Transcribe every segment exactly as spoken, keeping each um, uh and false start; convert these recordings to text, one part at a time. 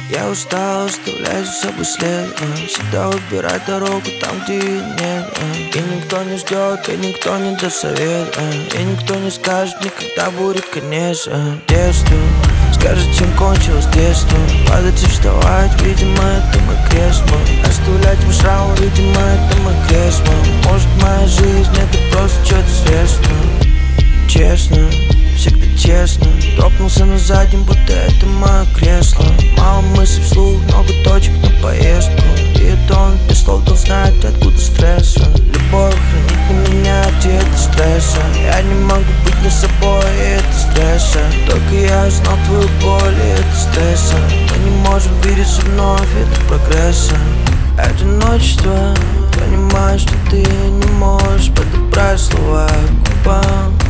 Я устал оставлять за собой след, а, всегда выбирать дорогу там, где ее нет, а. И никто не ждет, и никто не даст совет, а. И никто не скажет мне, когда будет конец, а. Детство скажет, чем кончилось детство. Падать и вставать, видимо, это мой крест мой. Оставлять им шрамы, видимо, это мой крест мой. Может, моя жизнь это просто что-то средство. Честно, всегда честно. Топнулся на заднем, будто это мое кресло. Мало мыслей вслух, много точек на поездку. И это он без слов дал знать, откуда стресса. Любовь хранит не меня, где это стресса. Я не могу быть не собой, и это стресса. Только я знал твою боль, и это стресса. Мы не можем видеться вновь, это прогресса. Одиночество, понимаю, что ты не можешь подобрать слова к губам.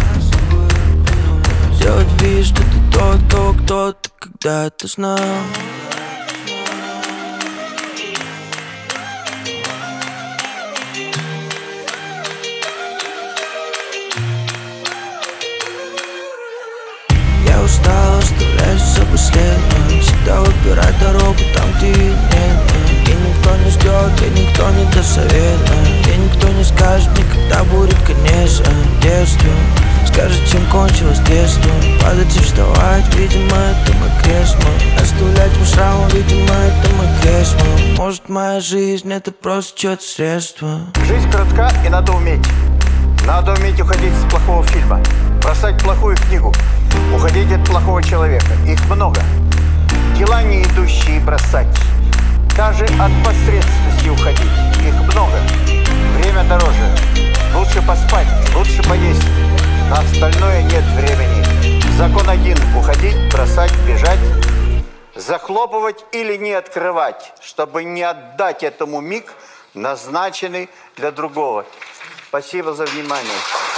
Делать вид, что ты тот, кого кто-то когда-то знал. Я устал оставлять за собой след, а. Всегда выбирать дорогу там, где ее нет, а. И никто не ждет, и никто не даст совет, а. И никто не скажет мне, когда будет конец, а. Детство скажет, чем кончилось детство. Падать и вставать, видимо, это мой крест мой. Оставлять им шрамы, видимо, это мой крест мой. Может, моя жизнь это просто что-то средство. Жизнь коротка, и надо уметь. Надо уметь уходить с плохого фильма, бросать плохую книгу, уходить от плохого человека. Их много. Дела не идущие бросать. Даже от посредственности уходить. Их много. Время дороже. Лучше поспать, лучше поесть. На остальное нет времени. Закон один. Уходить, бросать, бежать. Захлопывать или не открывать, чтобы не отдать этому миг, назначенный для другого. Спасибо за внимание.